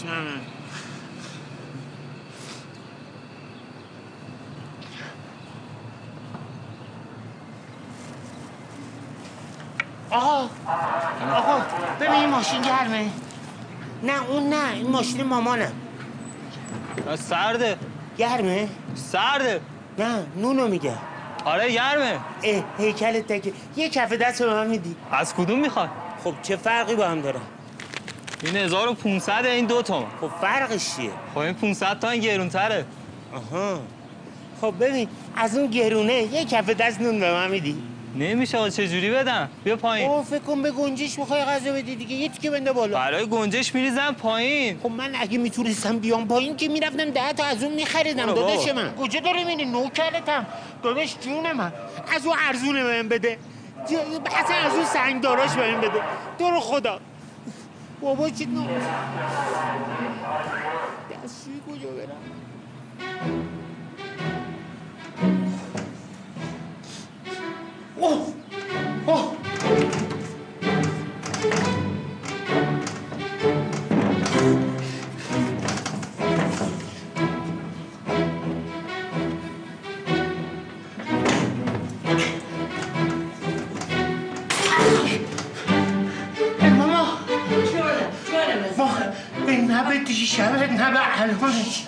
تشنمه. آقا ببین این ماشین گرمه. نه اون نه، این ماشین مامانم. سرده. گرمه؟ سرده. نه نونو میگه. آره گرمه. هیکلت تکه. یه کف دست به من میدی؟ از کدوم میخوای؟ خب چه فرقی با هم داره؟ این 1500 این 2 تومن. خب فرقش چیه؟ خب این 500 تا این گرونتره. آها. خب ببین از اون گرونه یه کف دست نون به من میدی؟ نمیشه. چجوری بدم؟ بیا پایین. فکر کن به گنجش میخوای غذا بدی دیگه. یه تیکه بنده بالا. برای گنجش میریزم پایین. خب من اگه میتونستم بیام پایین که میرفتم 10 تا از اون میخریدم. داداش من کجا داری میری؟ نوکرتم داداش، جون من. از اون ارزونه بهم بده. اصلا از اون سنگداراش بهم بده. تو رو خدا. بابا چی نو دستشویی کجا برم؟ اوه نه به دیشبت نه به الانش.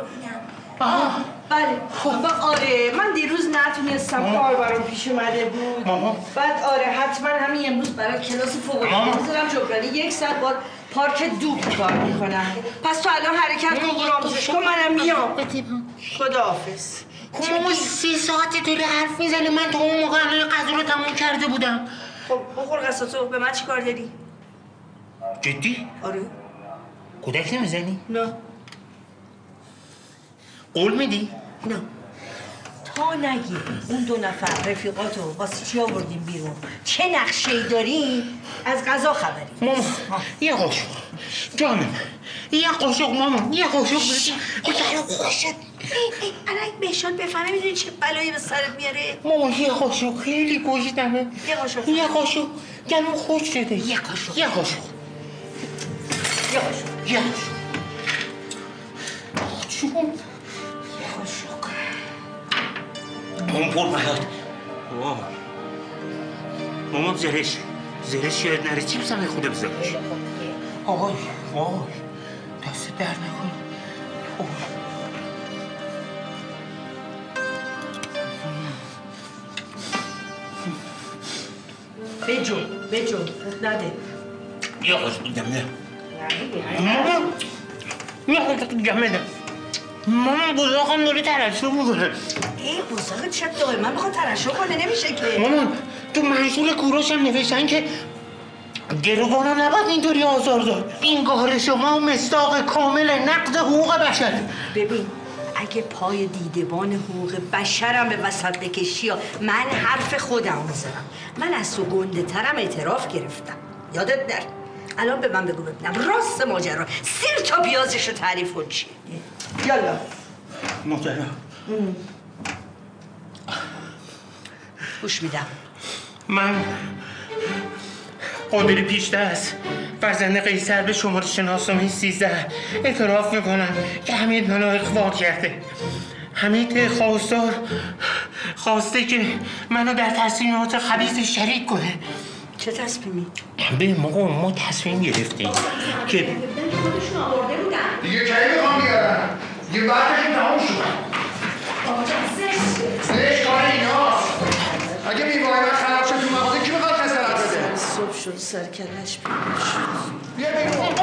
بله آره من دیروز نتونستم، کار برام پیش اومده بود. بعد آره حتما همین امروز برای کلاس فوق العاده میذارم جبرانی 1 ساعت بعد پارک دوب کار میکنم. پس تو الان حرکت کن برو آموزش کن، منم میام. خداحافظ. خب ماما 3 ساعته داری حرف میزنی، من تا اون موقع الان غذا رو تموم کرده بودم. خب بخور قصاتو. به من چی کار داری؟ جدی؟ آره. کودک نمیزنی؟ نه. قول میدی؟ نه. تا نگی اون 2 نفر رفیقاتو واسه چی آوردیم بیرون، چه نقشه‌ای داری، از قضا خبری. ماما یه قاشق جانم، یه قاشق ماما، یه قاشق بگم قاشق. الان بهشاد بفهمه میدونی چه بلایی به سرت میاره. ماما یه قاشق خیلی گوشتمه. یه قاشق گلوم خوش شده. یه قاشق چون مامان پر بیاد. مامان زرش یاد نره، چیپس هم خوده بذارش. آی دست در نکن. بجو نده. یه قاشق دیگه میده. مامان یه قاشق دیگه میده. مامان بزاقم داری ترشح میکنه. ای بزاقت چه داره؟ من بخوام ترشح کنه نمیشه که. مامان تو منشور کوروش هم نوشتن که گروگانا نباید اینطوری آزار داد. این کار شما مصداق کامل نقض حقوق بشر. ببین اگه پای دیدبان حقوق بشرم به وسط بکشی، من حرف خودم میزنم. من از تو گنده ترم اعتراف گرفتم، یادت نره. الان به من بگو ببینم راست ماجرا، 30 تا پیازشو تعریف کن چیه؟ یالا محترم گوش میدم. من قادری پیشدست فرزند قیصر به شماره شناسنامه 13 اعتراف میکنم که حمید منو اغوا کرده. حمید خواستار خواسته که منو در تصمیمات خبیث شریک کنه. چه تصمیمی؟ به ما تصمیم گرفتیم که خودشون آورده بودن دیگه کی میخوام بیارم؟ دیگه وقتشون تموم شد. آقا جان زشت کار ایناست. اگه میوای من خراب شد تو مغازه کی میخواد خسارت بده؟ صبح شد سر کلش بیرون شد. بیا بیرون.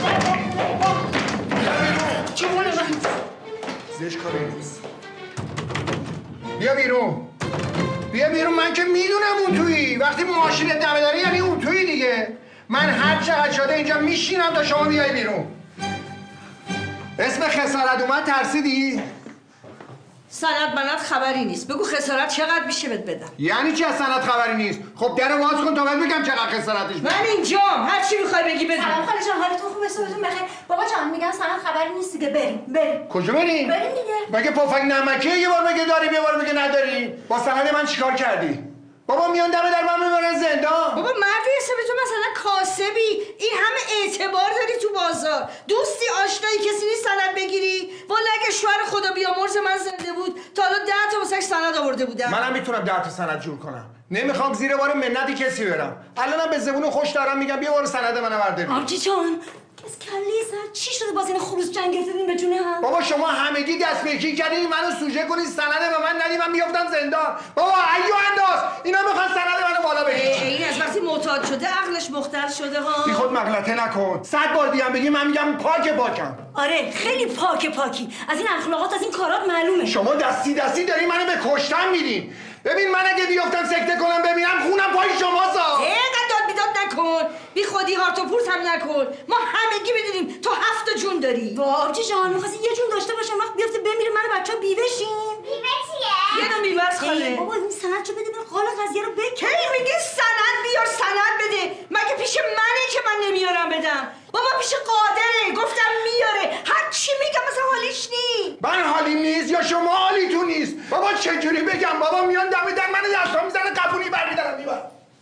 چی بونه من؟ زشت کار ایناست. بیا بیرون. من که میدونم اون تویی. وقتی ماشینت دمه داره یعنی اون تویی دیگه. من هر چقدر شده اینجا میشینم تا شما بیای بیرون. اسم خسارت اومد ترسیدی؟ سند منت خبری نیست. بگو خسارت چقدر میشه بهت بدم. یعنی چی از سند خبری نیست؟ خب در باز کن تا بهت بگم چقدر خسارتش بده. من اینجام، هر چی میخوای بگی بگو. سلام خاله جان، حالتون خوبه؟ صبحتون بخیر. بابا جان میگن سند خبری نیست دیگه. بریم. کجا بریم؟ بریم دیگه. مگه پفک نمکیه یه بار بگه داری یه بار بگه نداری؟ با سند من چیکار کردی؟ بابا میان دم در من میبرن زندان. بابا مردی حساب تو مثلا کاسبی، این همه اعتبار داری تو بازار، دوستی آشنایی کسی نیست سند بگیری؟ والا اگه شوهر خدا بیامرز من زنده بود تا حالا 10 تا واسش سند آورده بودم. منم میتونم 10 تا سند جور کنم. نمیخوام زیر بار منتی کسی برم. الانم به زبون خوش دارم میگم بیا بار سند منو بردار. آبجی جان از کله سر چی شده باز این خروس جنگ گرفتین به جون هم؟ بابا شما همگی دست به یکی کردین منو سوژه کنید سند به من ندی من میافتم زندان. بابا ایو انداز اینا میخوان سند منو بالا بکشن. این از وقتی معتاد شده عقلش مختل شده ها. بی خود مغلطه نکن. 100 بار دیگه بگی من میگم پاکم. آره خیلی پاکی از این اخلاقات از این کارات معلومه. شما دستی داری منو به کشتن میدین. ببین من اگه بیافتم سکته کنم ببینم خونم پای شماسا. اینقدر داد بیداد نکن، بی خودی هارت و پورت هم نکن. ما همگی بدونیم تو 7 جون داری. آبجی جان می‌خواستی یه جون داشته باشم وقت بیفته بمیره من بچه‌ها بیوه شیم. بیوه چیه؟ یه دو میوه است خاله. بابا این سند چه بده من قال قضیه رو بکن. کی میگی سند بیار سند بده؟ مگه پیش منه که من نمیارم بدم؟ بابا پیش قادره، گفتم میاره. هر چی میگم مثلا حالیش نی. من حالیم نیست یا شما حالیتون نیست؟ بابا چجوری بگم؟ بابا میان دم در منو دستا میزنه قبونی برمیدارم میبرم.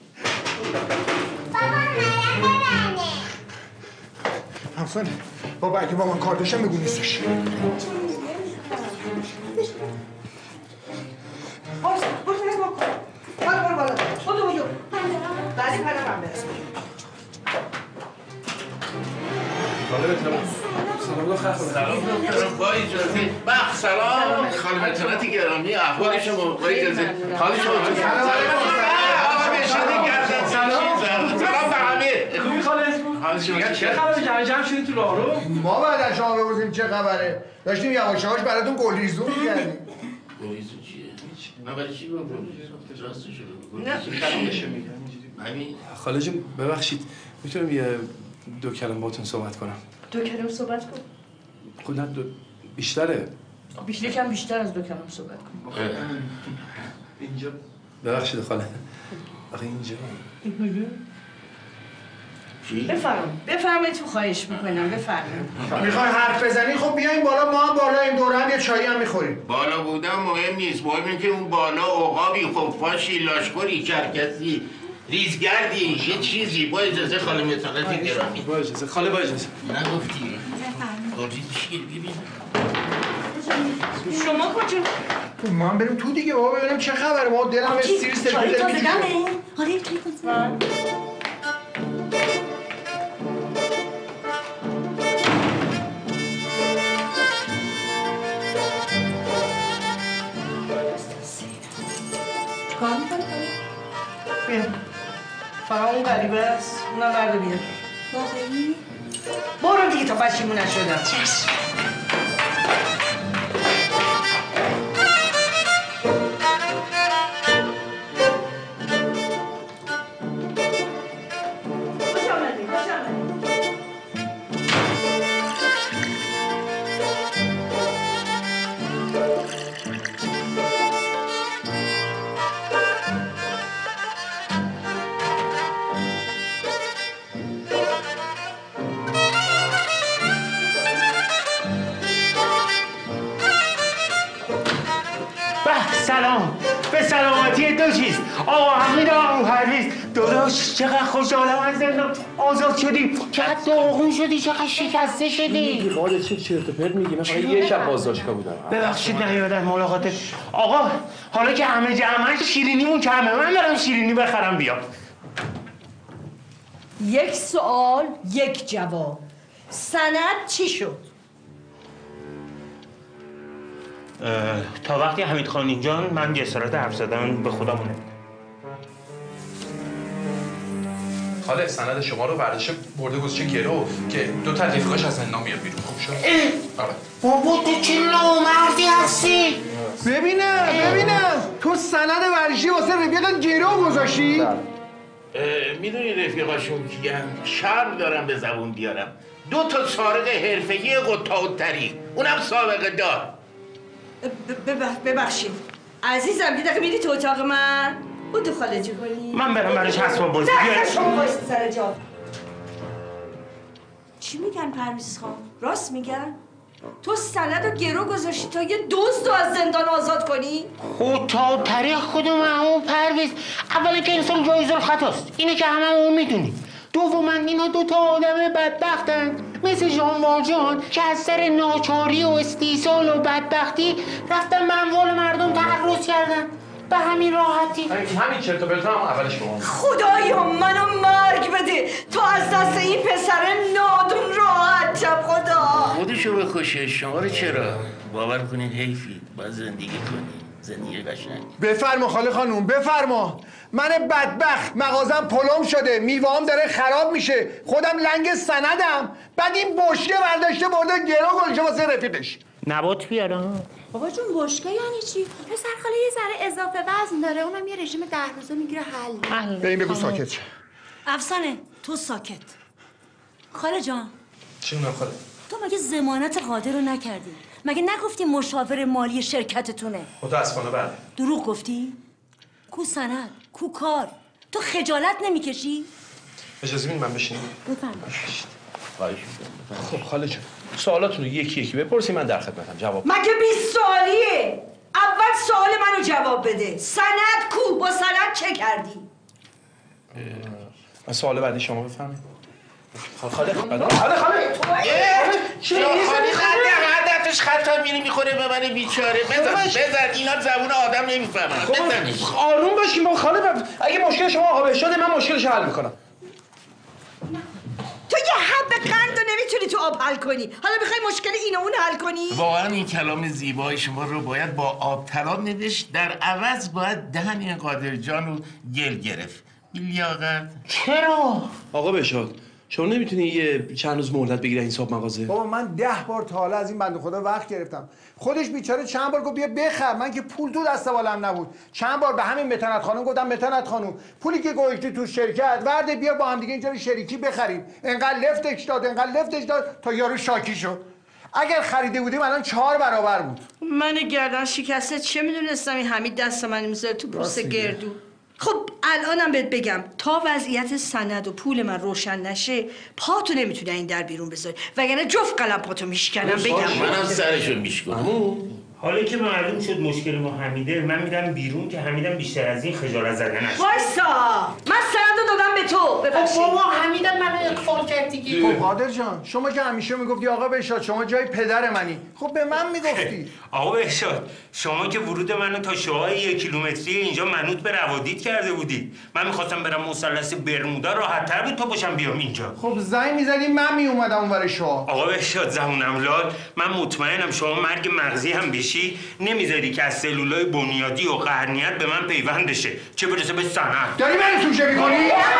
بابا مرم ببرنه. همسان بابا اگه با من کار داشتم بگو نیستش. برو بالا. بدو. بعدی پدرم برسم. سلام با اجازه سلام خانم اطلاعاتی گرامی احوال شما با اجازه حال شما سلام به همه خوبی خاله؟ حال شما چه خبره جمع شدید تو راهرو؟ ما بعد از شما بپرسیم چه خبره؟ داشتیم یواش یواش براتون گلیزو می‌کردیم. گلیزو چیه؟ من برای چی با گلیزو؟ راستش رو نه خیلیشه میگم همین خاله جون ببخشید میتونم یه 2 کلمه باهاتون صحبت کنم؟ 2 کلمه صحبت کن. خودت بیشتره. بیشتر از 2 کلمه صحبت کن. اینجا ببخشید خاله. آخه اینجا بفرمایید تو خواهش میکنم بفرمایید. میخوای حرف بزنی خب بیاین بالا ما هم بالا این دوره هم یه چایی هم میخوریم. بالا بودن مهم نیست مهم اینه که اون بالا عقابی خفاشی لاشخوری کرکسی ریزگردی یه چیزی با اجازه خاله مطالعاتی گرامی با اجازه خاله با اجازه نگفتی گفتی چی ببین شما کجا؟ ما هم بریم تو دیگه بابا ببینیم چه خبره ما دلم سیر سر چایی دل تا می‌کشه. بدمه؟ آره چایی کن. کار میکنی؟ بیا فقط اون غریبه است اونم برده بیا. واقعی؟ برو دیگه تا پشیمون نشدم. چشم. سلام به سلامتی 2 چیز آقا حمید آقا پرویز داداش چقدر خوشحالم از زندان آزاد شدی چقدر داغون شدی چقدر شکسته شدی خاله چه چرت و پرت میگی من فقط یه شب بازداشتگاه بودم ببخشید نیومدم ملاقاتت آقا حالا که همه جمعن شیرینیمون کمه من برم شیرینی بخرم بیام 1 سوال 1 جواب سند چی شد؟ تا وقتی حمید خان جان من جسارت حرف زدن به خودم نمیدم خاله سند شما رو برداشته برده گذاشته گرو که 2 تا رفیقاش از زندان بیاد بیرون خوب شد؟ آره بابا تو چه نامردی هستی ببینم تو سند ورزشی واسه رفیقت گرو گذاشتی؟ میدونی رفیقاشون کیان شرم دارم به زبون بیارم 2 تا سارق حرفه‌ای قطاع الطریق اونم سابقه دار ببخشید عزیزم یه دقیقه میری تو اتاق من بودو خاله جو کنی من برم براش اسباب بازی نه شما بایستی سر جا چی میگن پرویز خان؟ راست میگن؟ تو سند و گرو گذاشتی تا یه دزد رو از زندان آزاد کنی؟ خود تا طریق خودم همون پرویز. اولا که انسان جایز الخطاست، اینه که هممون میدونیم. دوما اینا دوتا آدم بدبختن مثل ژان والژان که از سر ناچاری و استیصال و بدبختی رفتن منوال مردم تعرض کردن. به همین راحتی. همین چرت و پرت هم اولش بگم. خدایا منو مرگ بده، تو از دست این پسر نادون راحت شم خدا. خودشو بکشه، شما رو چرا؟ باور کنین حیفی، باید زندگی کنین، زندگی قشنگ. بفرما خاله خانوم بفرما. من بدبخت مغازم پلم شده، میوه‌ام داره خراب میشه، خودم لنگ سندم، بعد این بشکه برداشته برده گرو گلشه واسه رفیقش. نبات بیارم. بابا جون بشکه یعنی چی؟ پسر خاله یه ذره اضافه وزن داره، اونم یه رژیم 10 روزه میگیره حل. به این بگو ساکت شه. افسانه تو ساکت. خاله جان چی میگم خاله؟ تو مگه ضمانت قادر رو نکردی؟ مگه نگفتی مشاور مالی شرکتتونه؟ متاسفانه بله. دروغ گفتی؟ کو سند؟ کو کار؟ تو خجالت نمیکشی؟ اجازه میدید من بشینم؟ بفرمایید. خب خاله جون سوالاتونو یکی یکی بپرسید، من در خدمتم جواب. مگه 20 سوالیه؟ اول سوال منو جواب بده. سند کو؟ با سند چه کردی؟ من سوال بعدی شما بفرمایید. خاله خط خطا میری میخوره به من بیچاره. بزن اینا زبون آدم نمیفهمن. بزنش. آروم باشین با خاله. اگه مشکل شما آقا بهشاده من مشکلش حل میکنم. تو یه حب قند رو نمیتونی تو آب حل کنی، حالا میخوای مشکل این و اون حل کنی؟ واقعا این کلام زیبای شما رو باید با آب تراب نوشت، در عوض باید دهن این قادر جان رو گل گرفت. بیلیاقت. چرا؟ آقا بهشاد شما نمیتونی یه چند روز مهلت بگیری این صاحب مغازه؟ بابا من 10 بار تا حالا از این بنده خدا وقت گرفتم. خودش بیچاره چند بار گفت بیا بخر، من که پول تو دست بالم نبود. چند بار به همین متنت خانم گفتم متنت خانم پولی که گذاشتی تو شرکت ورده بیا با هم دیگه اینجا شریکی بخریم. انقدر لفتش داد تا یارو شاکی شد. اگر خریده بودیم الان 4 برابر بود. من گردن شکسته چه میدونستم این حمید دست من میذاره تو پوست گردو. خب الانم بهت بگم تا وضعیت سند و پول من روشن نشه پاتو نمیتونه این در بیرون بذاری، وگرنه جفت قلم پاتو میشکنم. بگم منم سرشو میشکنم. حالا که معلوم شد مشکل با حمیده، من میرم بیرون که حمیدم بیشتر از این خجالت زده نشه. وایسا من سند رو دادم به تو. ببخشید بابا حمیدم منو اغفال کرد دیگه. خب قادر جان شما که همیشه میگفتی آقا بهشاد شما جای پدر منی، خب به من میگفتی. آقا بهشاد شما که ورود منو تا شعاع 1 کیلومتری اینجا منوط به روادید کرده بودی. من میخواستم برم مثلث برمودا، راحت‌تر بود تا باشم بیام اینجا. خب زنگ میزدی من میومدم اونور شعاع. آقا بهشاد زبونم لال، من مطمئنم شما مرگ مغزی هم بشی نمیذاری که از سلولای بنیادی و قرنیت به من پیوند بشه، چه برسه به سند. داری منو سوشه میکنی؟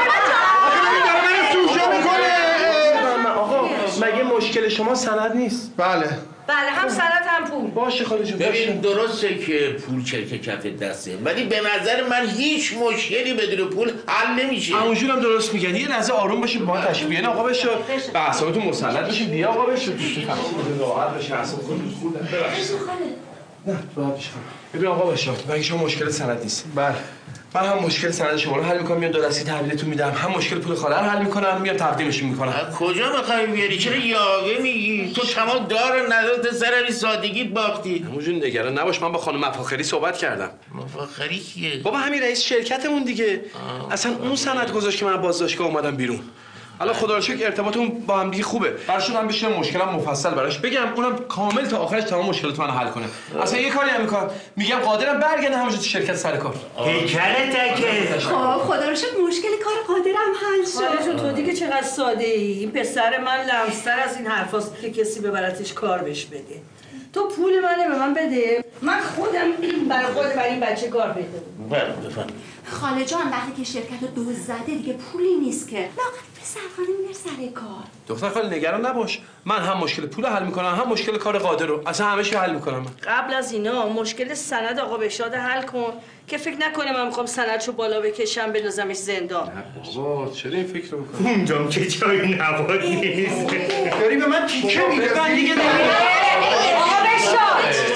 داری منو سوشه میکنه؟ آقا مگه مشکل شما سند نیست؟ بله هم سند هم پول. باشه خاله جون. ببین درسته که پول چرک کف دسته، ولی به نظر من هیچ مشکلی بدون پول حل نمیشه. همونجور هم درست میگن. یه لحظه آروم باشید با تشریف بیارین آقا بهشاد. به اعصابتون مسلط بشین. بیا آقا بهشاد. راحت بشین اعصابتون خورد. ببخشید. نه راحت بشین. ببین آقا بهشاد مگه شما مشکل سند نیست؟ بله. من هم مشکل سند شما رو حل میکنم، میام دو دستی تحویلتون میدم، هم مشکل پول خاله رو حل میکنم، میام تقدیمشون میکنم. کجا میخوای بیاری؟ چرا یاوه میگی؟ تو تمام دار و ندارت سر این سادگیت باختی. همونجور نگران نباش، من با خانم مفاخری صحبت کردم. مفاخری کیه؟ بابا همین رئیس شرکتمون دیگه. اصلا اون سند گذاشت که من بازداشتگاه اومدم بیرون. حالا خدا رو شکر ارتباطمون با هم دیگه خوبه. براشون بشینم مشکلم مفصل براش بگم، اونم کامل تا آخرش تمام مشکلات منو حل کنه. اصلا یه کاری نمی‌کنم، میگم قادرم برگرده همونجا تو شرکت سر کار. هیکلت تکه. خب خدا رو شکر مشکل کار قادرم حل شد. حالا تو دیگه چقدر ساده ای. این پسر من لمستر از این حرفاست که کسی ببرتش کار بهش بده. تو پول منو به من بده، من خودم برای این بچه کار پیدا کنم. بله بفهم. خاله جان وقتی که شرکت رو دزد زده دیگه پولی نیست که. لااقل پسر خاله میره سر کار. دختر خاله نگران نباش، من هم مشکل پول حل میکنم، هم مشکل کار قادر رو، اصلا همه چی حل میکنم. قبل از اینا مشکل سند آقا بهشاد حل کن که فکر نکنه من میخوام سندشو بالا بکشم بندازمش زندان. بابا چرا این فکر رو میکنی؟ اونجام که جای نبات نیست. داری به من تیکه می‌ندازی دیگه. آقا بهشاد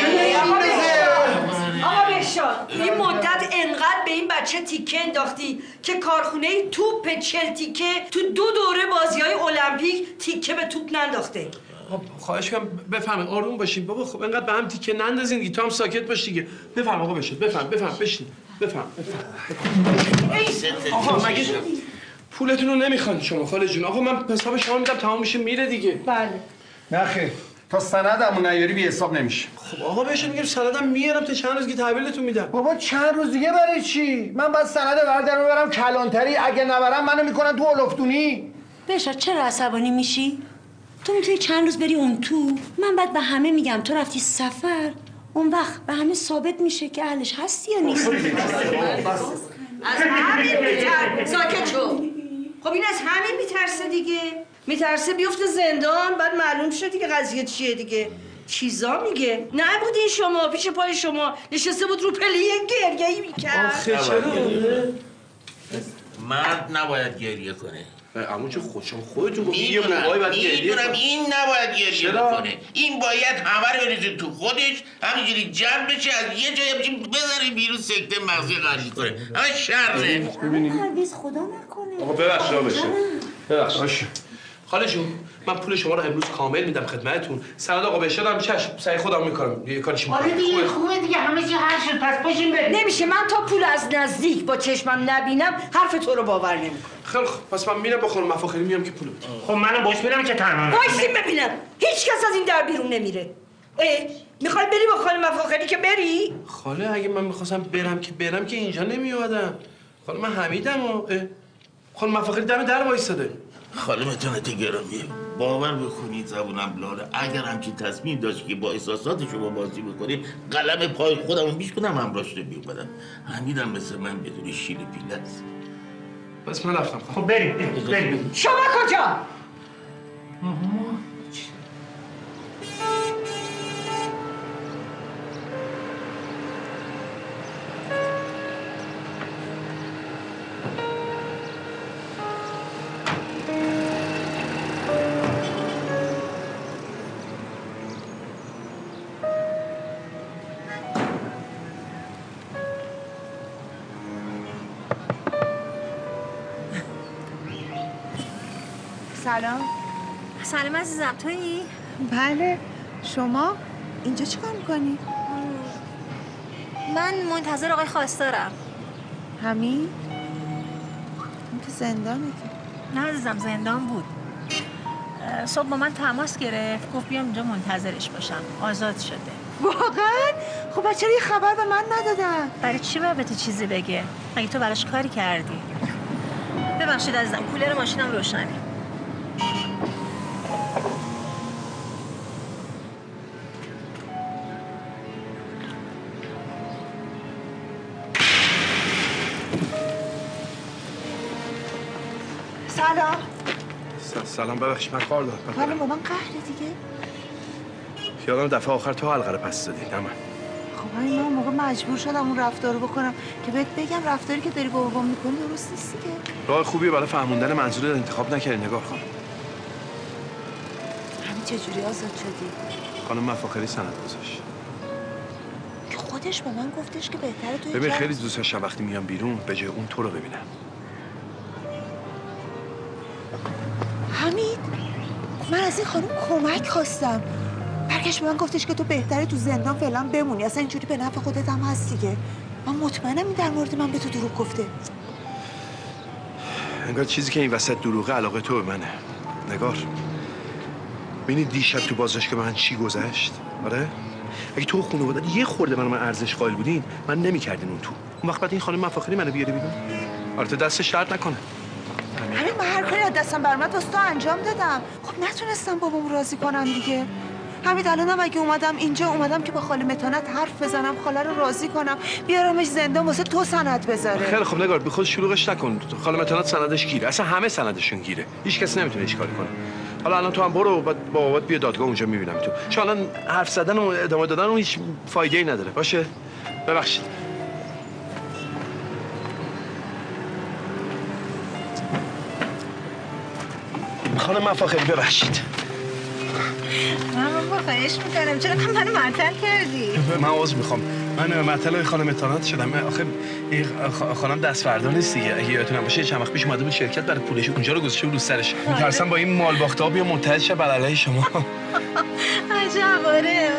این مدت انقدر به این بچه تیکه انداختی که کارخونه توپ 40 تیکه تو 2 دوره بازی‌های المپیک تیکه به توپ ننداخته. خواهش کنم بفهمید آروم باشین بابا. خب اینقدر به هم تیکه نندازین دیگه. تو هم ساکت باش دیگه. بفهم آقا بشید. بفهم بشین. بفهم. آقا مگه پولتون رو نمیخوان شما خاله جون؟ آقا من حساب شما میدم تمام میشه میره دیگه. بله. نه خیر. تا سندمو نیاری بی حساب نمیشه. خب آقا بهشون میگم سندم میارم تا چند روز دیگه تحویلتون میدم. بابا چند روز دیگه برای چی؟ من باید سند بردارم ببرم کلانتری، اگه نبرم منو میکنن تو اولفتونی. بشار چرا عصبانی میشی؟ تو میتونی چند روز بری اون تو، من بعد به همه میگم تو رفتی سفر، اون وقت به همه ثابت میشه که اهلش هستی یا نیست. از همین ساکت شو. خب این از همین میترسه دیگه. میترسه بیفته زندان، بعد معلوم شد دیگه قضیه چیه دیگه. چیزا میگه. نبودین شما پیش پای شما نشسته بود رو پله گریه‌ای میکرد. آخه چرا؟ مرد نباید گریه کنه. عمو چه خودتون گفتید یه موقعی باید گریه کنه. این نباید گریه کنه. این باید همه رو بریزه تو خودش، همینجوری جمع بشه، از یه جایی بچین بذاره بیرون سکته مغزی قرضی کنه. همه شرطه. ببینید. پرویز خدا نکنه. آقا ببخشید. خاله جون من پول شما رو امروز کامل میدم خدمتتون. سند آقا بشارم چشم سعی خودم میکنم. یه کاریش میکنم. آره دیگه خوبه دیگه همه چی حل شد. پس باشیم بریم. نمیشه من تا پول از نزدیک با چشمم نبینم حرف تو رو باور نمیکنم. خیلی خوب پس من میرم با خانم مفاخری میام که پول بدم. خب منم باش میرم که تنها. وایسین ببینم. هیچ کس از این در بیرون نمیره. میخوای بری با خانم مفاخری که بری؟ خاله اگه من میخواستم برم که اینجا نمیومدم. خاله من حمیدم خانم مفاخری دم در وایساده. خانمتونت گرامی باور بکنید زبونم لاله اگرم که تصمیم داشت که با احساسات شما بازی بکنه قلم پای خودمو میشکنم همراهش نمیومدم. حمیدم مثل من بدون شیل پیله است. بس من رفتم. خب بریم. شما کجا؟ سلام عزیزم تویی؟ بله شما اینجا چیکار میکنی؟ من منتظر آقای خواستارم. همین؟ این که زندانه که. نه عزیزم زندان بود. صبح با من تماس گرفت گفت بیام اینجا منتظرش باشم. آزاد شده. واقعا؟ خب چرا یه خبر به من ندادن؟ برای چی باید به تو چیزی بگه؟ مگه تو براش کاری کردی؟ ببخشید عزیزم کولر ماشینم روشنه. سلام ببخشید من کار دارم. ولی با من قهره دیگه. یادم دفعه آخر تو حلقه رو پس دادی نه من. خب من اون موقع مجبور شدم اون رفتار رو بکنم که بهت بگم رفتاری که داری با بابام میکنی درست نیست دیگه. راه خوبیه برای فهموندن منظور انتخاب نکردی نگار خانم. همین چجوری آزاد شدی؟ خانم مفاخری سند گذاشت. که خودش به من گفتش که بهتره تو ببین خیلی دوست داشتم وقتی میام بیرون به جای اون تو رو ببینم. حمید من از این خانم کمک خواستم. برگشت به من گفتش که تو بهتره تو زندان فعلا بمونی. اصلا اینجوری به نفع خودت هم هست دیگه. من مطمئنم این در مورد من به تو دروغ گفته. انگار چیزی که این وسط دروغه علاقه تو به منه. نگار ببینی دیشب تو بازداشتگاه من چی گذشت؟ آره؟ اگه تو خانواده یه خورده من ارزش قائل بودین من نمی‌کردین اون تو. اون وقت بعد این خانم مفاخری منو بیاره بیرون. البته دستش درد نکنه. همین من هر کاری از دستم برآمد واسه تو انجام دادم. خب نتونستم بابامو راضی کنم دیگه. همین الانم اگه اومدم که با خاله متانت حرف بزنم خاله رو راضی کنم بیارمش زندان واسه تو سند بذاره. خیلی خب نگار بی خود شلوغش نکن. خاله متانت سندش گیره. اصلا همه سندشون گیره. هیچ کس نمیتونه هیچ کاری کنه. حالا الان تو هم برو بعد با بابات بیا دادگاه اونجا میبینم تو. چون الان حرف زدن و ادامه دادن اون هیچ فایده‌ای نداره. باشه؟ ببخشید. خانم مفاخری ببخشید. من خواهش میکنم چرا منو معطل کردی؟ من عذر میخوام. من معطل خانم اطاعت شدم. آخه این خانم دستفردا نیست دیگه. اگه یادتون باشه چند وقت پیش اومده بود شرکت برای پولش اونجا رو گذاشته بود رو سرش. میترسم با این مال باخته‌ها بیا منتهی شه بر علیه شما. عجب آره.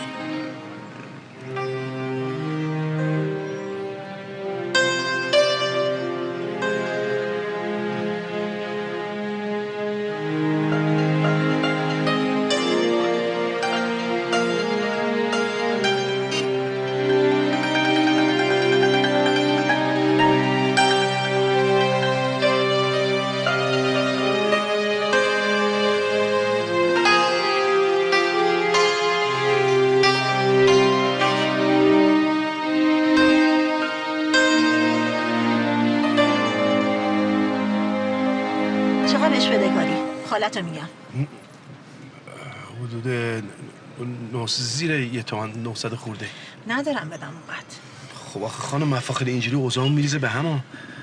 خالتو میگم حدود زیر 1 تومن 900 خورده ندارم بدم اونقدر. خب آخه خانم مفاخر اینجوری اوضاعم میریزه به هم.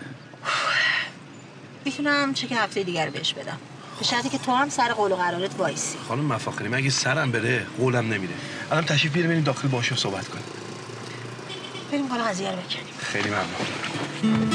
میتونم چک هفته دیگر بهش بدم به شرطی که تو هم سر قول و قرارت وایسی. خانم مفاخری من اگه سرم بره قولم نمیره. الان تشریف بیاریم بریم داخل باهاش صحبت کنیم. بریم بالا قضیه رو بکنیم. خیلی ممنون.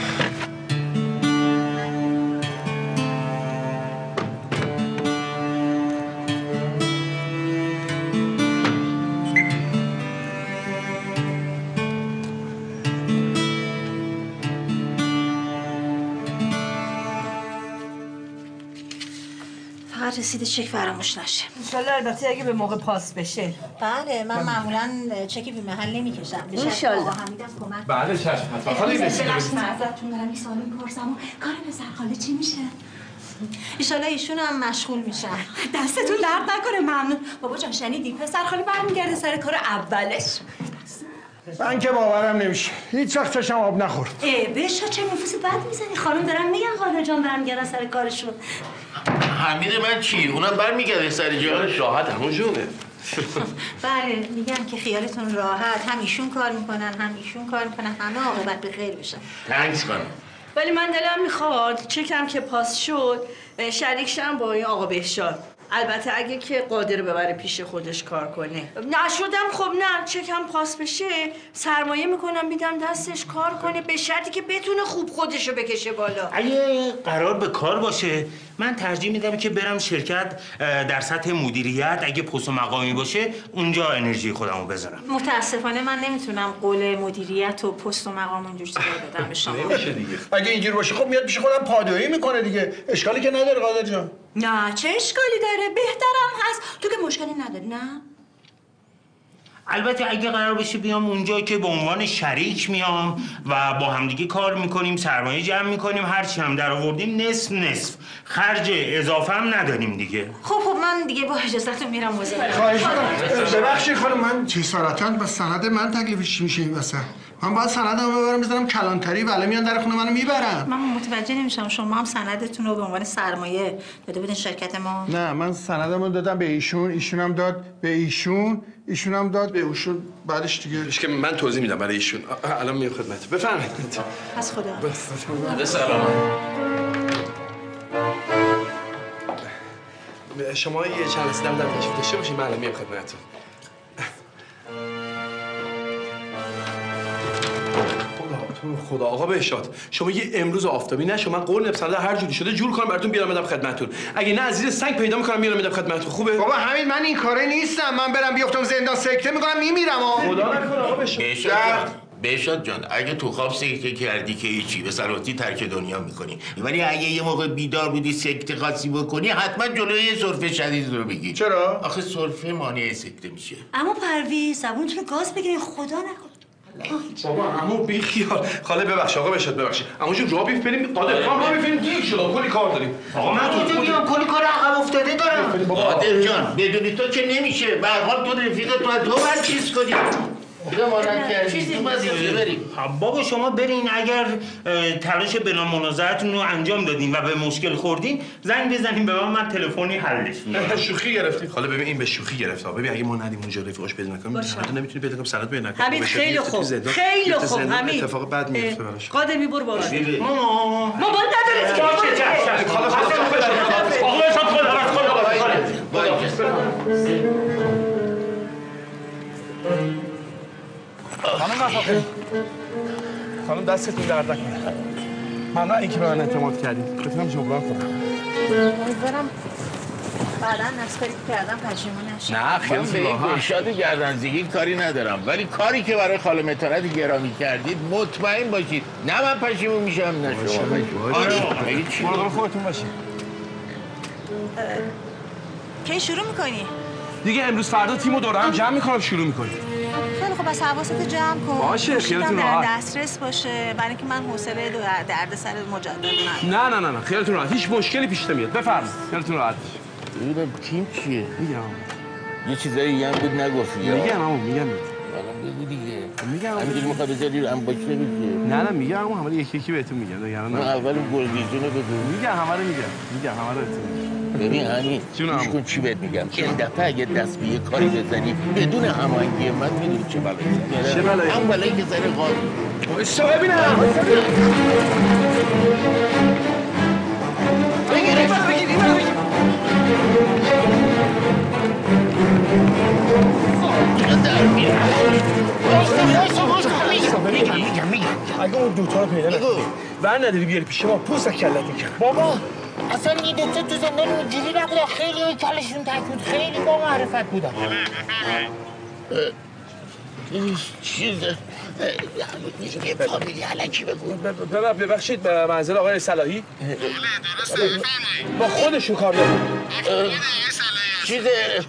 رسید چک فراموش نشه. انشالله البته اگه به موقع پاس بشه. بله من معمولا چکی بی محل نمیکشم. انشالله. کمک. بله چشم. حتما خاله رسید. ازتون دارم این سوالو میپرسم و کار پسر خاله چی میشه؟ ایشالله ایشون هم مشغول میشن. دستتون درد نکنه. ممنون. بابا جان شنیدی پسر خاله برمیگرده سر کار اولش. من که باورم نمیشه. هیچ وقت چشم آب نخورد. بشا چه نفوس بد میزنی. خانم دارن میگن خاله جان برمیگردن سر کارشون. حمید من چی؟ اونم برمیگرده سر جاش. راحت همونجونه. بله میگن که خیالتون راحت هم ایشون کار میکنن هم ایشون کار میکنن همه عاقبت به خیر بشن. تنکس کنم. ولی من دلم میخواد چکم که پاس شد شریک شم با این آقا بهشاد. البته اگه که قادر ببره پیش خودش کار کنه. نشدم خب نه چکم پاس بشه سرمایه میکنم میدم دستش کار کنه به شرطی که بتونه خوب خودشو بکشه بالا. اگه قرار به کار باشه من ترجیح میدم که برم شرکت در سطح مدیریت اگه پست و مقامی باشه اونجا انرژی خودمو بذارم. متاسفانه من نمیتونم قول مدیریت و پست و مقام اونجوری بدم به شما. نمیشه دیگه. اگه اینجوری باشه خب میاد پیش خودم پادویی میکنه دیگه. اشکالی که نداره قادر جان. نه چه اشکالی داره بهترم هست. تو که مشکلی نداری نه؟ البته اگه قرار بشه بیام اونجا که به عنوان شریک میام و با همدیگه کار میکنیم سرمایه جمع میکنیم هرچی هم در آوردیم نصف خرج اضافه هم نداریم دیگه. خب من دیگه با اجازهتون میرم مزاحم. خواهش می‌کنم. ببخشید خانم من جسارتاً با سند من تکلیفش میشه این وسط. من باید سندمو ببرم بذارم کلانتری ولی میان در خونه منو میبرن. من متوجه نمیشم شما هم سندتون رو به عنوان سرمایه داده بودین شرکت ما؟ نه من سندمو دادم به ایشون ایشونم داد به ایشونم داد به ایشون بعدش دیگه که من توضیح میدم برای ایشون. الان میام خدمت. بفرمایید. پس خدا. سلام. شما یه چند رسیدم در تشریف داشته باشید من الان میام خدمتتون. خدا آقا بهشاد شما یه امروز آفتابی نشو من قول نبسنده هر جوری شده جور کنم براتون بیارم بدم خدمتتون. اگه نه از زیر سنگ پیدا میکنم میارم بدم خدمتتون. خوبه؟ بابا همین من این کاره نیستم. من برم بیافتم زندان سکته میکنم میمیرم. خدا نکنه آقا بهشاد جان اگه تو خواب سکته کردی که هیچی به سلامتی ترک دنیا میکنی ولی اگه یه موقع بیدار بودی سکته خاصی بکنی حتما جلوی سرفه شدید رو بگی. چرا؟ آخه سرفه مانع سکته میشه. اما پرویز زبونتون رو گاز بگیرین خدا نکنه. بابا عمو بی خیال. خاله ببخش آقا بهشاد ببخشید. عمو جون راه بریم قادر راه بریم دیگه شما کلی کار داریم. آقا من کجا میام کلی کار عقب افتاده دارم. قادر جان بدونی تو که نمیشه به هر حال تو رفیق تو باید چیز کنی. دیگه ما رد کردیم تو باید بریم. بابا شما برین اگر تلاش بلا منازعتون رو انجام دادین و به مشکل خوردین زنگ بزنین به من تلفنی حلش میدم. شوخی گرفتید. حالا ببین این به شوخی گرفت. ببین اگه ما ندیم اونجا رفیقش پیدا نکنیم تو نمیتونی پیدا کنی سند پیدا نکنی. همین خیلی خوب خیلی خوب همین اتفاق بد میفته براش. قادر میبر باش. مامان ندارید که خدا خانم وفاخری، خانم دستتون درد نکنه. ممنون اینکه به من اعتماد کردید. بتونم جبران کنم. امیدوارم بعدا نسخاری کردم پشیمون نشید. نه خیلی ارشاد گردنزگی کاری ندارم، ولی کاری که برای خاله متانت گرامی کردید مطمئن باشید نه من پشیمون میشم نه شما. آره چی مراقب خودتون باشید. کی شروع میکنی؟ دیگه امروز فردا تیمو دور هم جمع میکنم شروع میکنیم. خیلی خب، بس حواست جمع کن. باشه، خیالتون راحت. در دسترس باشه، برای اینکه من حوصله درد سر مجدد ندارم. نه خیالتون راحت. هیچ مشکلی پیش نمیاد. بفرمایید. خیالتون راحت. ببینم تیم چیه؟ میگم. یه چیزایی هم بود نگفتی. میگم. بگو دیگه. میگم. همینجوری میخوای بذاری رو هم باشه بگی. نه میگم، همه یکی بهتون میگم. من اول گلگیزونو بگو. میگم همه رو بهتون. ببین همین گوش کن چی بهت میگم. این دفعه اگه دست به یه کاری بزنی بدون هماهنگی من میدونی چه بلایی. چه بلایی؟ هم بلایی که سر قاضی. بایستا ببینم. بگیر. میگم. اگه اون دوتا رو پیدا نکنی ور نداری بیاری پیش ما پوست کلت میکنم. بابا اصلا این دوتا تو زندان اونجوری نبودن، خیلی کلشون تک بود، خیلی با معرفت بودن. چیزه یه فامیلی علکی بگو. ببخشید به منزل آقای صلاحی؟ با خودشون کار دارم. چیزه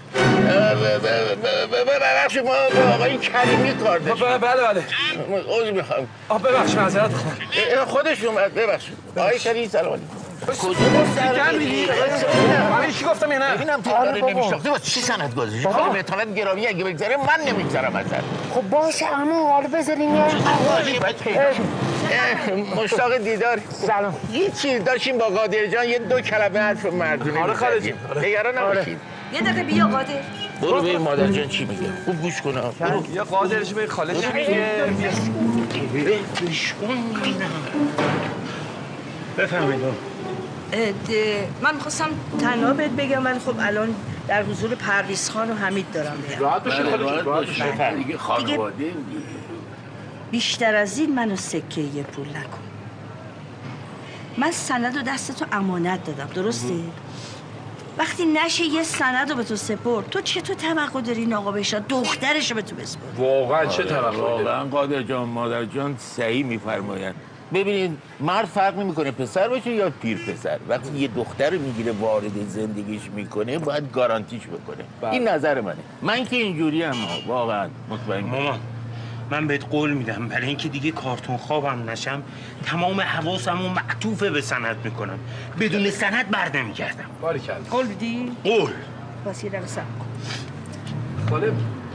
ببخشید ما با آقای کریمی کار داشتیم. بله عذر میخوام. ببخشید معذرت میخوام. خودش اومد. ببخشید آقای کریمی سلام علیکم. کجا میگی؟ من چی گفتم یا نه؟ ببینم تو داره نمیشناختی واسه چی سند گذاشتی؟ خاله متانت گرامی اگه بگذره من نمیگذرم ازت. خب باشه عمو، حالا بذاریم یه مشتاق دیدار. سلام. یه چیز داشتیم با قادر جان، یه 2 کلمه حرف مردونه. آره خاله جان. نگران نباشید. یه دقیقه بیا قادر. برو ببین مادر جان چی میگه. خوب گوش کن. برو. یا قادرش به خاله چی میگه؟ بفهمید. من میخواستم تنها بهت بگم، ولی خب الان در حضور پرویز خان و حمید دارم میگم. راحت باشه دیگه خانواده بیشتر از این منو سکه یه پول نکن. من سند و دستتو امانت دادم، درسته؟ وقتی نشه یه سند رو به تو سپرد، تو چطور توقع داری این آقا بشه دخترش رو به تو بسپرد؟ واقعا چه توقع؟ واقعا قادر جان مادر جان صحیح میفرمایند. ببینید مرد فرق نمیکنه پسر باشه یا پیر پسر، وقتی یه دختر رو میگیره وارد زندگیش میکنه باید گارانتیش بکنه. این نظر منه. من که اینجوری ام واقعا مطمئن. مامان من بهت قول میدم برای اینکه دیگه کارتون خوابم نشم تمام حواسمو معطوف به سند میکنم، بدون سند بر نمیگردم. باریکلا. قول بدی؟ قول. پس یه دقیقه صبر کن. خاله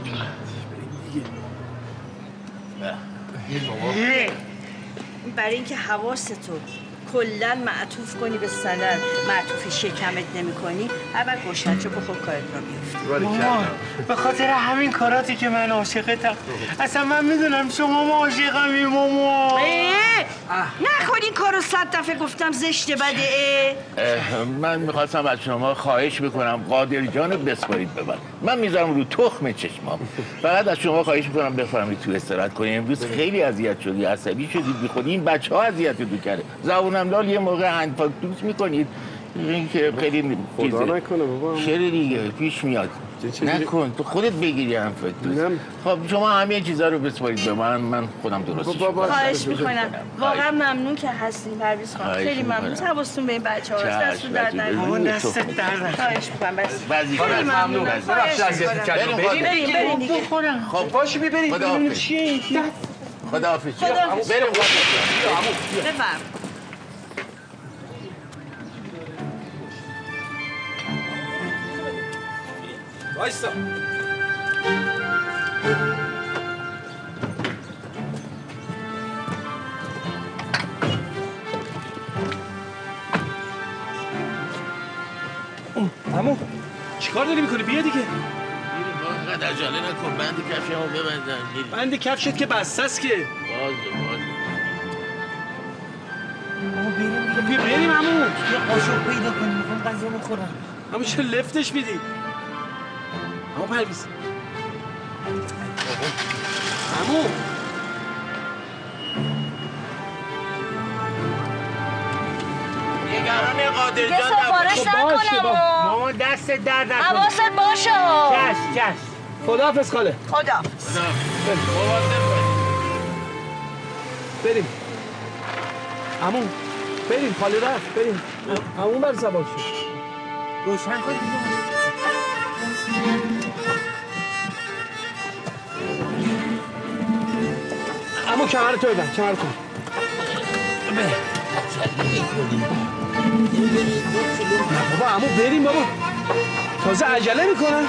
برای اینکه حواستو کلا معطوف کنی به سند، معطوف شکمت نمی کنی، اول گوشت رو بخور کارت را بیفت. مامان به خاطر همین کاراتی که من عاشقتم. اصلا من میدونم شما عاشقمی مامان. نکن این کارو 100 دفعه گفتم زشته بده. من میخواستم از شما خواهش بکنم قادر جان بسپارید به من میذارم رو تخم چشمام. فقط از شما خواهش میکنم بفرمایید تو استراحت کنید. امروز خیلی اذیت شدی، عصبی شدید، بیخودی این بچه‌ها اذیتتون کرده. زبونم لال یه موقع هندپاک دوست میکنید این که خیلی خدا نکنه بابا. شعر دیگه پیش میاد. نکن تو خودت بگیری هندپاک دوست. خب شما همه چیزا رو بسپارید به من خودم درستش میکنم. خواهش میکنم. واقعا ممنون که هستین پرویز خان. خیلی ممنون. حواستون به این بچه‌ها هست. دستتون درد نکنه. مامان دستت درد نکنه. خواهش میکنم. خیلی ممنون. ببخشید اذیت کردم. بریم دیگه. خب باشه ببرید ببینیم چیه این. خداحافظ. بریم. بفرم. وایسا. عمو چیکار داری میکنی؟ بیا دیگه. اینقدر عجله نکن، بند کفشمو ببندم. بند کفشت که بسته است که. بریم بریم عمو. یه قاشق پیدا کنیم میخوام غذا بخورم. عمو چه لفتش میدی؟ عمو پرویز عمو نگران قادر دیگه جان سفارش نکنم مامان دست درد نکنه. حواست باشه چش. خداحافظ خاله. خدا. بریم. عمو بریم خاله رفت بریم. عمو بر سوار شد. روشن کن دیگه. عمو کمرتو ببند کمرتو. نه بابا عمو بریم بابا. تازه عجله میکنن.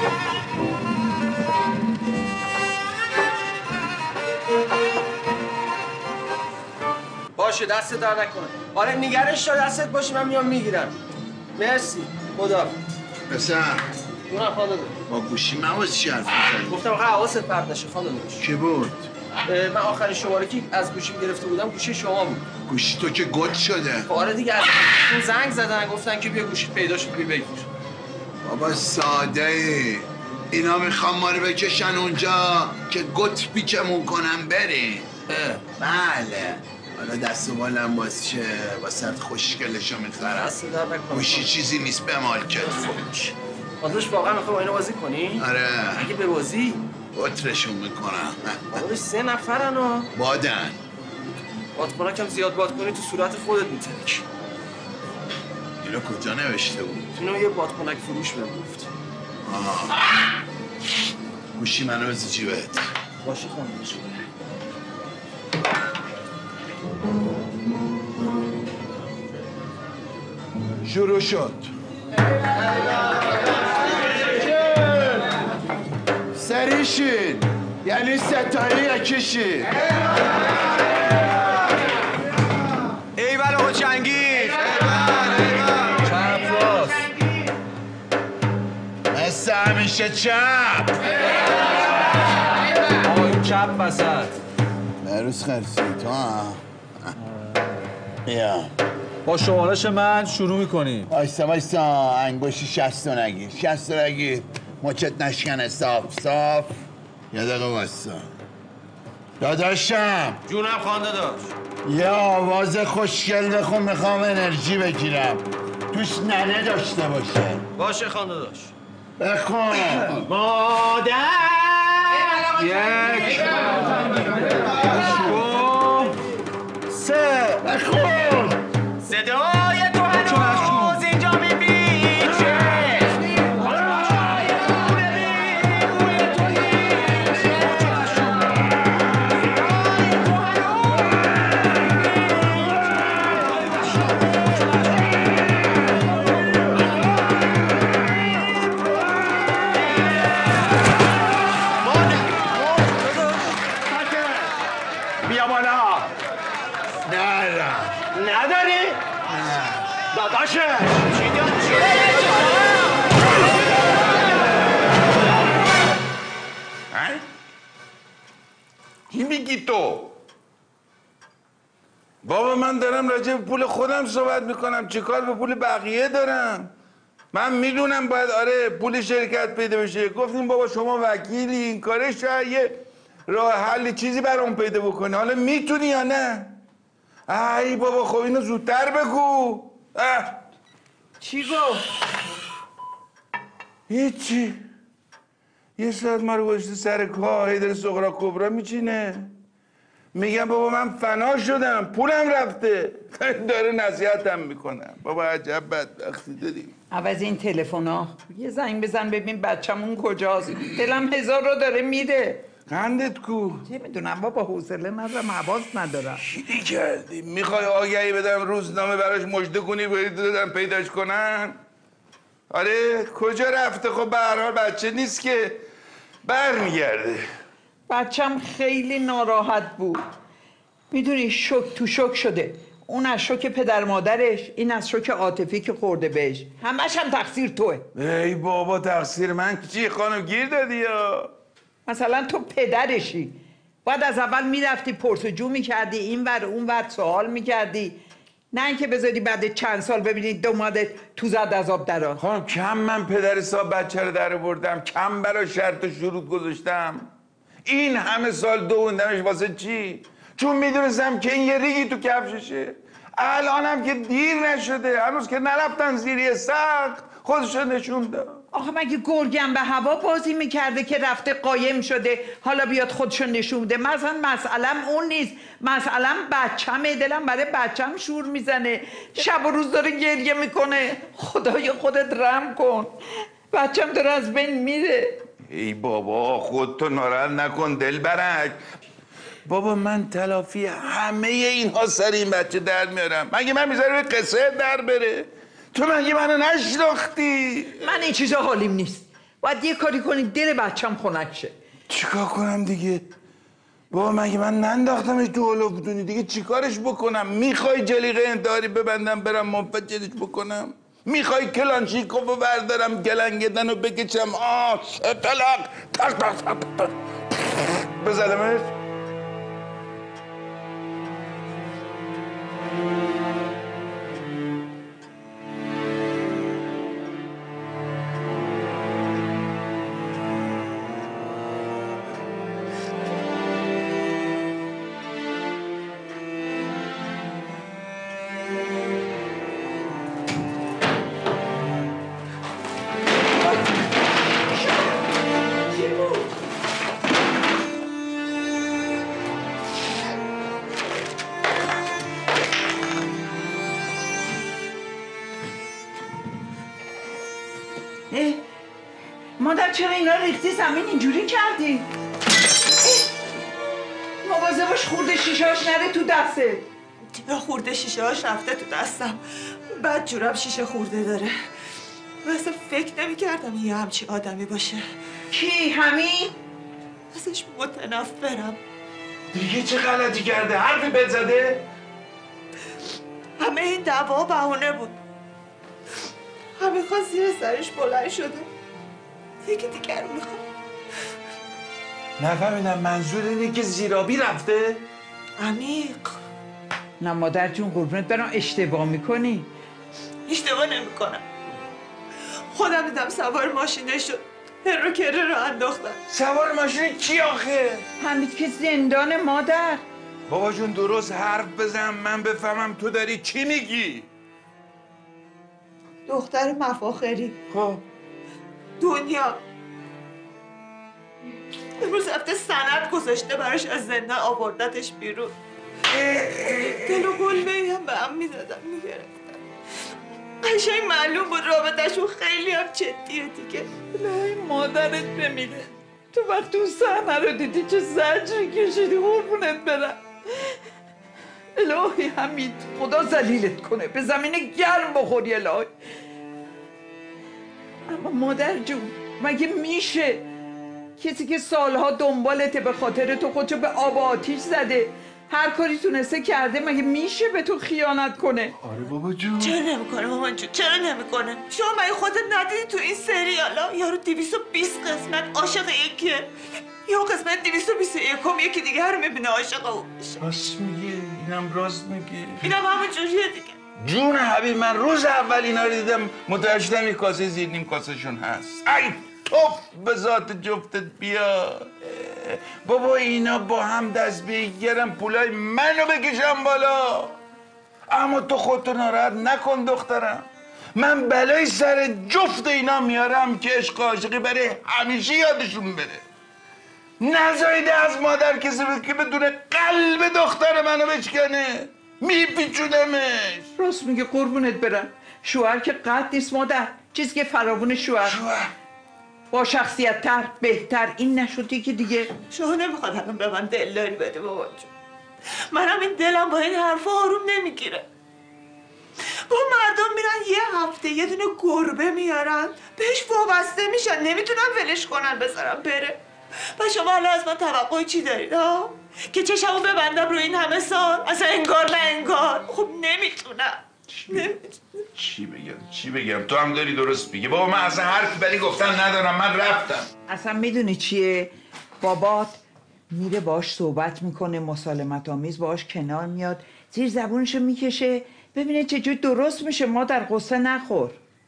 باشه دست در نکنه. آره نگرش تا دستت باشه من میام میگیرم. مرسی. خدا. پسر اونم خانم با گوشی من واسه چی حرف می‌زنی؟ گفتم آقا حواست پرت نشه خانم. کی بود؟ من آخرین شماره که از گوشیم گرفته بودم گوشی شما بود. گوشی تو که گل شده. آره دیگه از اون زنگ زدن گفتن که بیا گوشی پیدا شد بیا بگیر. بابا ساده ای. اینا میخوام ما رو بکشن اونجا که گت پیچمون کنن بریم. بله. حالا دست و بالم باز چه واسه خوشگلشو میخورم. دست در نکن. گوشی چیزی نیست به مال کتفش. آدوش واقعا میخوای با اینا بازی کنی؟ آره. اگه به بازی بطرشون میکنم. آدوش 3 نفرن ها. بادن. بادکنک هم زیاد باد کنی تو صورت خودت میترکی. اینو کجا نوشته بود؟ اینو یه بادکنک فروش بهم گفت. آها. گوشی منو بزی جیبت. باشه خانمش. شروع شد. سریشین یعنی ستایی یکیشین. ایول آقا چنگیز. چپ راست. مثل همیشه چپ. آقا این چپ وسط. مروز خرسی تو ها. بیا. با شمارش من شروع میکنیم. وایسا انگوشی 60 نگیر 60 نگیر مچت نشکنه صاف یه دقیقه وایسا داداشم جونم خان داداش یه آواز خوشگل بخون میخوام انرژی بگیرم توش ننه داشته باشه باشه خان داداش بخون مادر 1 2 3 بخون صدای تو هنوز اینجا میپیچه بیا بالا نداری؟ داداشه چی میگی تو؟ بابا من دارم راجع به پول خودم صحبت میکنم چیکار به پول بقیه دارم؟ من میدونم باید آره پول شرکت پیدا بشه گفتیم بابا شما وکیلی این کاره شاید یه راه حلی چیزی برام پیدا بکنه حالا میتونی یا نه؟ ای بابا خب اینو زودتر بگو چی گفت؟ هیچی یه ساعت ما رو گذاشته سر کار هی داره سغرا کبرا میچینه میگم بابا من فنا شدم پولم رفته داره نصیحتم میکنم بابا عجب بدبختی داریم عوض این تلفنا یه زنگ بزن ببین بچه‌مون کجاست دلم هزار رو داره میره قندت کو چه میدونم بابا حوصله ندارم حواس ندارم چی کردی میخوای آگهی بدم روزنامه براش مژده کنی برید دادم پیداش کنن آره کجا رفته خب به هر حال بچه نیست که برمیگرده بچم خیلی ناراحت بود میدونی شوک تو شوک شده اون از شوک پدر مادرش این از شوک عاطفی که خورده بهش همش هم تقصیر توه ای بابا تقصیر من چی خانم گیر دادی یا مثلا تو پدرشی باید از اول میرفتی پرسجو میکردی این ور اون ور سوال میکردی نه اینکه بذاری بعد چند سال ببینید دومادت تو زد از آب درآ. خانم کم من پدر حساب بچه رو در آوردم، کم برای شرط و شروط گذاشتم. این همه سال دووندمش واسه چی؟ چون میدونستم که این یه ریگی تو کفششه. الانم که دیر نشده، هنوز که نرفتن زیر سقف خودشو نشون داد. آخه مگه گرگم به هوا بازی میکرده که رفته قایم شده حالا بیاد خودشو نشون ده؟ مثلا مسئلم اون نیست، مسئلم بچمه، دلم برای بچم شور میزنه، شب و روز داره گریه میکنه. خدای خودت رحم کن، بچم داره از بین میره. ای بابا خودتو ناراحت نکن دلبرک. بابا من تلافی همه اینها سر این بچه در میارم. مگه من میذارم قصه در بره؟ تو مگه منو نشناختی؟ من این چیزا حالیم نیست. باید یه کاری کنی دل بچم خنک شه. چیکار کنم دیگه؟ بابا مگه من ننداختمش تو هلوفدونی دیگه چیکارش بکنم؟ میخوای جلیقه انتحاری ببندم برم منفجرش بکنم؟ میخوای کلانشیکوفو بردارم گلنگدن رو بکشم طلاق تق تق تق تق بزدمش؟ مادر چرا اینا ریختی زمین اینجوری کردی؟ مواظب باش خورده شیشه‌اش نره تو دسته. چرا خورده شیشه‌اش رفته تو دستم؟ بعد جورم شیشه خورده داره. واسه فکر نمی‌کردم یه همچی آدمی باشه. کی همین؟ ازش متنفرم. دیگه چه غلطی کرده؟ حرفی بهت زده؟ همه این دعوا بهونه بود. همین خواست زیر سرش بلند شده. یکی دیگر رو میخوام. نفهمیدم منظور اینه که زیرابی رفته؟ عمیق. نه مادر جون قربونت برم اشتباه میکنی. اشتباه نمیکنم. خودم دیدم سوار ماشینه شد. هر کره رو انداختن. سوار ماشین کی آخه؟ حمید که زندان مادر. بابا جون درست حرف بزن من بفهمم تو داری چی میگی؟ دختر مفاخری. خب دنیا امروز رفته سند گذاشته براش از زندان آوردتش بیرون. دل و قلبه هم به هم میزدن میگرفتن. قشنگ معلوم بود رابطهشون خیلی هم جدیه دیگه. الهی مادرت بمیره. تو وقت اون صحنه رو دیدی چه زجری کشیدی قربونت برم. الهی حمید خدا ذلیلت کنه به زمین گرم بخوری الهی. اما مادر جون مگه میشه کسی که سالها دنبالته به خاطر تو خودشو به آب و آتیش زده هر کاری تونسته کرده مگه میشه به تو خیانت کنه؟ آره بابا جون. چرا نمیکنه مامان جون؟ چرا نمیکنه؟ شما مگه خودت ندیدی تو این سریالا یارو 220 قسمت عاشق یکیه، یا قسمت 221 یکی دیگه رو میبینه عاشق اون میشه. راست میگی، اینم راست میگی. اینم همون جوریه دیگه. جون حبیب من روز اول اینا رو دیدم متوجه شدم یه کاسه زیر نیم کاسهشون هست. ای توف به ذات جفتت بیا. بابا اینا با هم دست بگیرن پولای منو بکشم بالا. اما تو خودتو ناراحت نکن دخترم. من بلای سر جفت اینا میارم که عشق عاشقی برای همیشه یادشون بره. نزایده از مادر کسی بود که بدون قلب دختر منو بشکنه. میپیچونمش. راست میگه قربونت برم. شوهر که قد نیست مادر، چیزی که فراوون شوهر با شخصیت تر بهتر این نشدی که دیگه. شما نمیخواد الان به من دلداری بده بابا جون. منم این دلم با این حرفا آروم نمیگیره. با مردم میرن یه هفته یه دونه گربه میارن بهش وابسته میشن، نمیتونن ولش کنن بذارن بره. و شما الان از من توقع چی دارید ها؟ که چشمو ببندم روی این همه سال؟ اصلا انگار نه انگار. خب نمیتونم. چی بگم تو هم داری درست میگی. بابا من اصلا حرفی برای گفتن ندارم. من رفتم. اصلا میدونی چیه؟ بابات میره باش صحبت میکنه، مسالمت آمیز باش کنار میاد، زیر زبونشو میکشه، ببینه چجور درست میشه. مادر قصه نخور.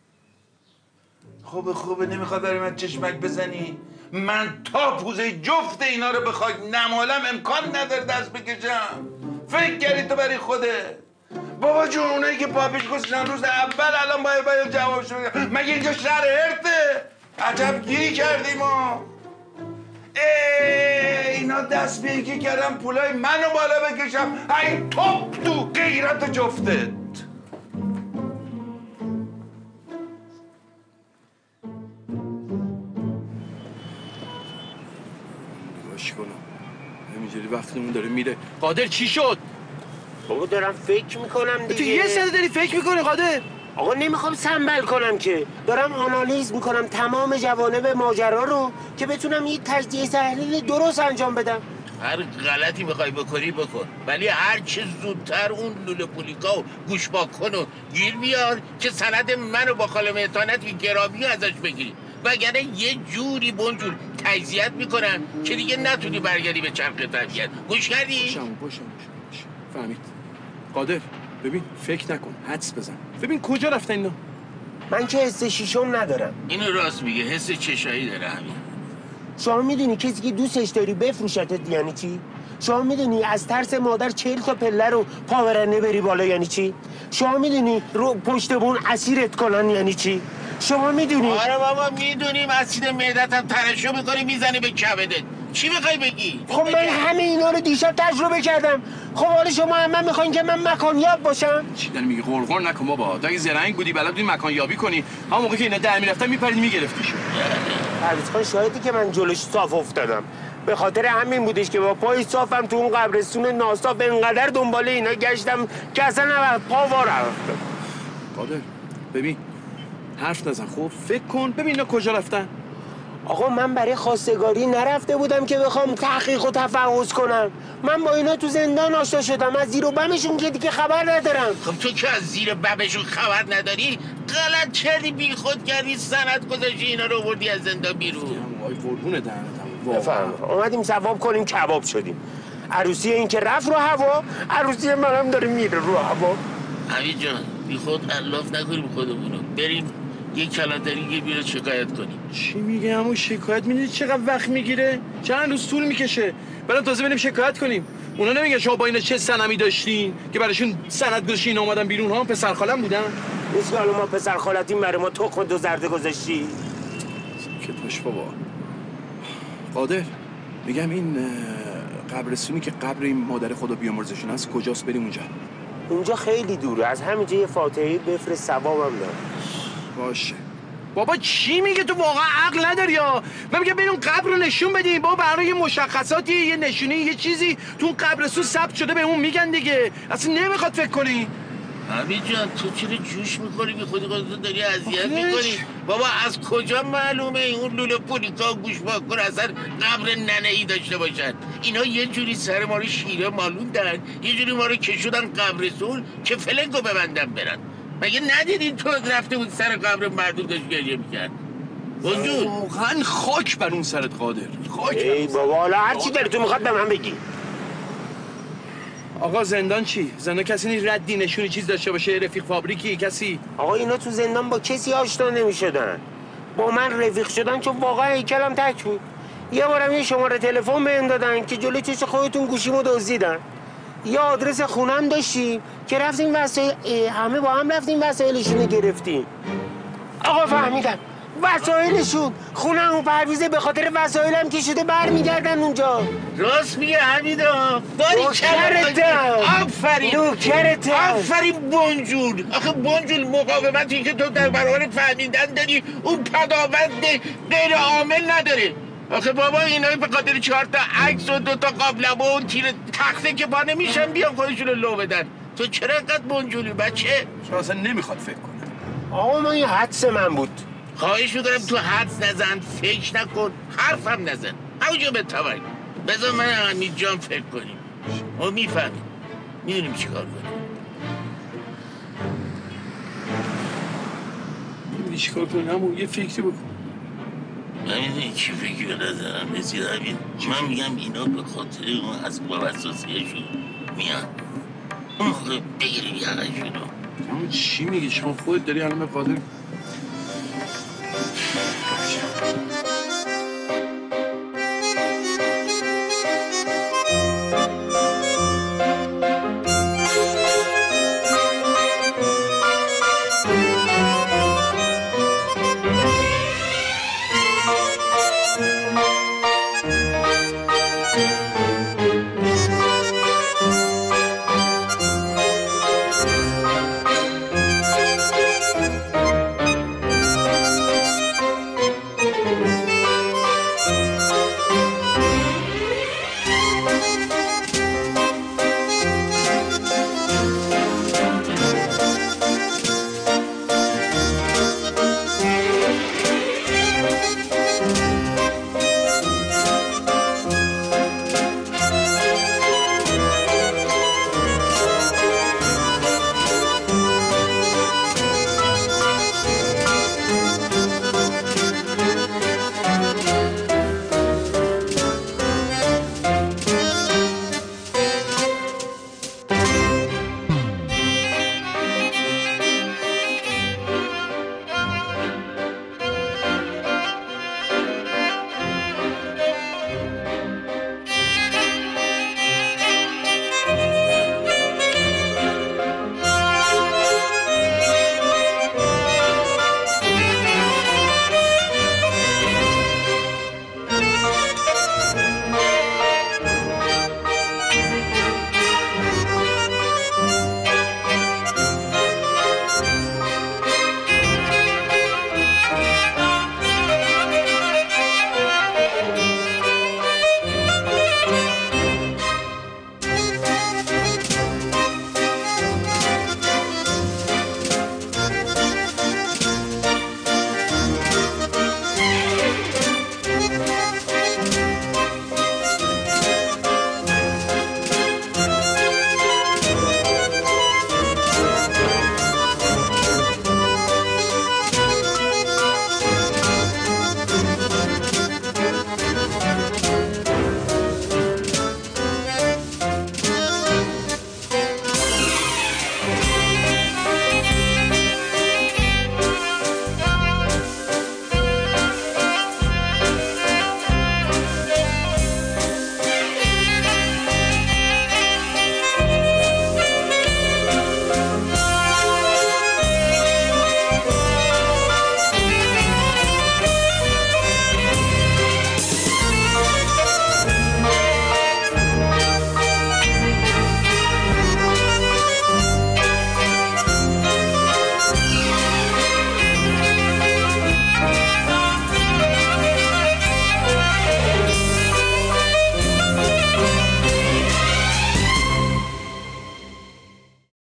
خوبه نمیخواد برای من چشمک بزنی؟ من تا پوزه جفت اینا رو بخوای نمالم امکان نداره دست بکشم. فکر کردی تو برای خوده؟ بابا جون اونایی که پاپیش گذاشتن روز اول الان باید جوابشون بدم. مگه اینجا شهر هرته؟ عجب گیری کردیم ما. اینا دست به یکی کردم پولای منو بالا بکشم. این توپ تو غیرت جفتت. باش کنم همینجوری وقتمون داره میره. قادر چی شد؟ بابا دارم فکر میکنم دیگه. تو یه ساعت داری فکر میکنی قادر؟ آقا نمیخوام سنبل کنم که دارم آنالیز میکنم تمام جوانب ماجرا رو که بتونم یه تجزیه تحلیل درست انجام بدم. هر غلطی میخوای بکنی بکن، ولی هر چه زودتر اون لوله پولیکا و گوش باکن و گیر بیار که سند منو با خاله مهتانت گرامی ازش بگیری، وگرنه یه جوری بنجور تجزیه‌ات میکنن که دیگه نتونی برگردی به چرخ طبیعت. گوش کردی؟ باشه فهمید. قادر ببین فکر نکن، حدس بزن. ببین کجا رفتن اینا؟ من که حس شیشم ندارم. اینو راست میگه، حس چشایی داره همین. شما میدونی کسی که دوستش داری بفروشتت یعنی چی؟ شما میدونی از ترس مادر 40 تا پله رو پاورنه بری بالا یعنی چی؟ شما میدونی رو پشت بون اسیرت کنن یعنی چی؟ شما میدونی؟ آره بابا میدونیم، اسید معدت هم ترشح میکنی میزنی به کبدت. چی میخوای بگی؟ خب من همه اینا رو دیشب تجربه کردم. خب حالا شما هم من میخواین که من مکانیاب باشم؟ چی داری میگی؟ قرقر نکن بابا. تا اگه زرنگ بودی بلد بودی مکان یابی کنی، همون موقع که اینا در میرفتن میپریدی میگرفتیشون. پرویز خان شاهدی که من جلوش صاف افتادم. به خاطر همین بودش که با پای صافم تو اون قبرستون ناصاف انقدر دنبال اینا گشتم که اصلا نباید پا وا رفتم. قادر ببین حرف نزن، خب فکر کن ببین اینا کجا رفتن. آقا من برای خواستگاری نرفته بودم که بخوام تحقیق و تفحص کنم. من با اینا تو زندان آشنا شدم، از زیر و بمشون که دیگه خبر ندارم. خب تو که از زیر بمشون خبر نداری غلط کردی، بی خود کردی، سند گذاشتی اینا رو آوردی از زندان بیرون. وای قربون دهنتم. بفهم اومدیم ثواب کنیم کباب شدیم. عروسی این که رفت رو هوا، عروسی منم داره میره رو هوا. حمید جان بی خود الاف نکنیم خودمونو، بریم یه کلانتری بیره شکایت کنیم. چی میگه همون شکایت؟ میدونی چقدر وقت میگیره؟ چند روز طول میکشه. برام تازه بریم شکایت کنیم. اونا نمیگن شما با اینا چه صنمی داشتین که براشون سند گذاشتین اومدن بیرون؟ ها پسر خالم بودن. نیست که حالا ما پسر خالتیم برای ما تخم و دو زرده گذاشتی. که توش بابا. قادر میگم این قبرستونی که قبر این مادر خدا بیامرزشون هست کجاست؟ بریم اونجا خیلی دوره، از همینجا یه فاتحه بفرست ثوابم داره. باشه بابا چی میگه؟ تو واقعا عقل نداری یا؟ من میگم بریم قبر رو نشون بدیم بابا، برای یه مشخصاتی، یه نشونی، یه چیزی تو اون قبرستون ثبت شده بهمون میگن دیگه. اصلا نمیخواد فکر کنی. حمید جان تو چرا جوش میکنی؟ بی خودی خودتو داری اذیت میکنی. بابا از کجا معلومه اون لوله پولیکا گوش باکن اصلا قبر ننه‌ای داشته باشن؟ اینا یه جوری سر ما رو شیره مالوندن، یه جوری ما رو کشودن قبرستون که فلنگو ببندن برن. مگه ندیدین تو رفته بود سر قبر مردم داشت گریه میکرد؟ وجود واقعا خاک بر اون سرت قادر. خاک ای بابا حالا هر چی داری تو میخواد به من بگی. آقا زندان چی؟ زندان کسی نیست ردی نشونی چیز داشته باشه؟ رفیق فابریکی کسی؟ آقا اینا تو زندان با کسی آشنا نمیشدن. با من رفیق شدن چون واقعا هیکلم تک بود. یه بارم یه شماره تلفن بهم دادن که جلوی چش خودتون گوشیمو دزدیدن. یه آدرس خونم داشتیم که رفتیم همه با هم رفتیم وسایلشون رو گرفتیم. آقا فهمیدم وسایلشون خونه اون پرویزه به خاطر وسایلم که شده برمیگردن اونجا. راست میگه حمیدا. آفرین آفرین بنجول. آخه بنجول مقاومتی که تو در برابر فهمیدن داری اون پداوند غیر عامل نداره. آخه بابا اینا به خاطر 4 تا عکس و 2 تا قابلمه و اون تیر تخته که پا نمیشن بیان خودشون رو لو بدن. تو چرا اینقدر بنجولی بچه؟ چرا اصلا نمیخواد فکر کنه. آقا من این حدس من بود. خواهش میکنم تو حدس نزن، فکر نکن، حرفم نزن، همونجا به تبایی. بذار من حمید جان فکر کنیم. ما میفهمیم، میدونیم چی کار کنیم. میدونی چی کار کنیم؟ همون یه فکری بکن. من میدونی چی فکری به نظرم رسید همین؟ من میگم اینا به خاطر اون اسباب اساسیشون میان. بگیریم یقشونو. چی میگی؟ شما خودت داری الان به خاطر